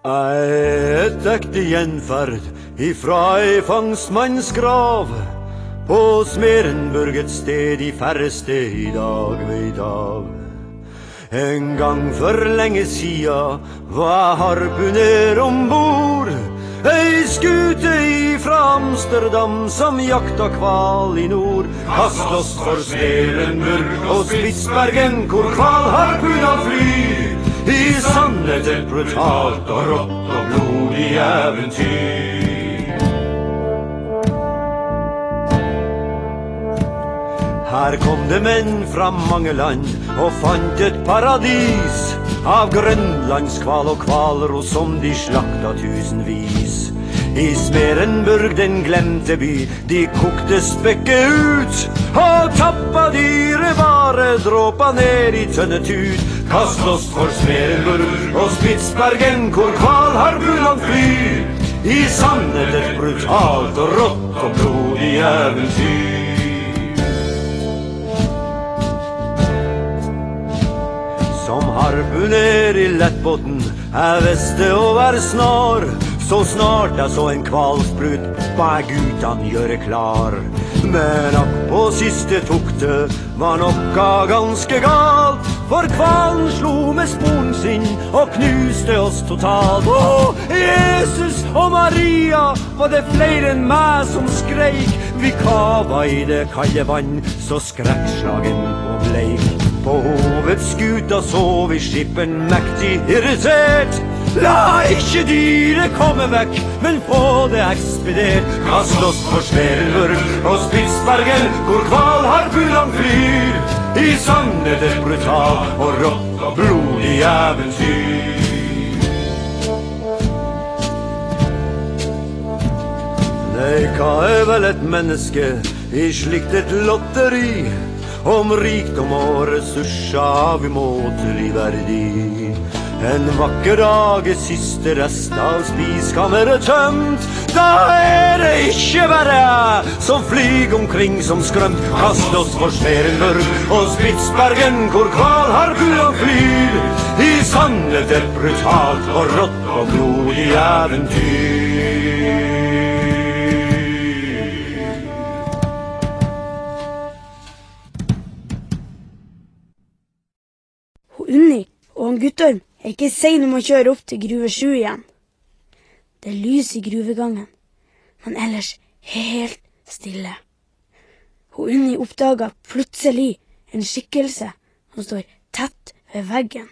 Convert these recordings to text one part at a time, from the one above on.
Et ekte gjenferd ifra ei fangstmanns grav, på Smerenburg et sted de færreste i dag vet av. En gang for lenge sida var harpuner ombord, ei skute ifra Amsterdam som jakta kval i nord. Kast oss for Smerenburg og Spitsbergen, hvor kvalharpuna flyr, i sannhet et brutalt og rått og blodig eventyr. Her kom det menn fra mange land og fant et paradis av grønlandskval og hvalro som de slakta tusenvis. I Smerenburg, den glemte by, de kokte spekket ut og tappa dyrebare dråpa ned i tønnetut. Kast oss for Smerenburg og Spitsbergen, hvor kvalharpunene flyr, i sannhet et brutalt og rått og blodig eventyr. Som harpuner i lettbåten veste å være snar, så snart jeg så en kvalsprut, ba jeg gutan gjøre klar. Men akk på siste tokte var nokka ganske galt, for kvalen slo med sporen sin og knuste oss totalt. Å, Jesus og Maria, var det flere enn meg som skreik. Vi kava i det kalde vann, så skrekkslagen og bleik. På hovedskuta så vi skippen mektig irritert. La ikke dyret komme vekk, men få det ekspedert. Kast oss for Smerenburg og Spitsbergen, hvor kvalharpunene flyr, i sannhet et brutalt og rått og blodig eventyr. Nei, hva vel et menneske i slikt et lotteri, om rikdom og ressurser av umåtelig verdi. En vakker dag siste rest av spiskammeret tømt, da det ikke bare jeg som flyg omkring som skrømt. Kast oss for Smerenburg og Spitsbergen, hvor kvalharpunene flyr, i sannhet et brutalt og rått og blodig eventyr. Unni og han Guttorm ikke sen om å kjøre opp til gruve 7 igjen. Det lyser i gruvegangen, men ellers helt stille. Unni oppdaget plutselig en skikkelse som står tett ved veggen.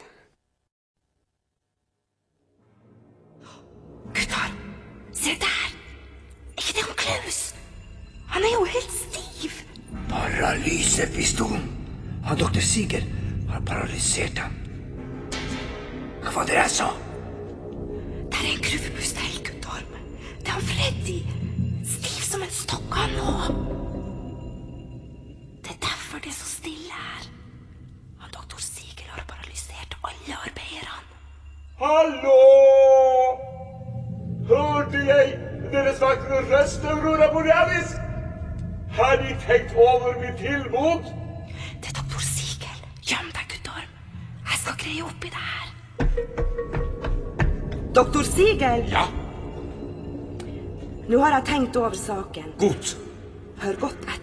Guttorm, se der! Ikke det om Klaus? Han jo helt stiv. Paralysepistolen. Han doktor Siger har paralysert ham. Hva var det jeg sa? Der en gruvebustell, Guttorm. Det han Freddy. Stiv som en stokk han nå. Det derfor det så stille her. Han doktor Sigel har paralysert alle arbeiderne. Hallo! Hørte jeg deres vakre røst, Aurora Borealis? Har de tenkt over mitt tilbud? Det doktor Sigel. Gjem deg, Guttorm. Jeg skal greie opp i det her. Doktor Sigel? Ja? Nå har jeg tenkt over saken. Godt. Hør godt etter.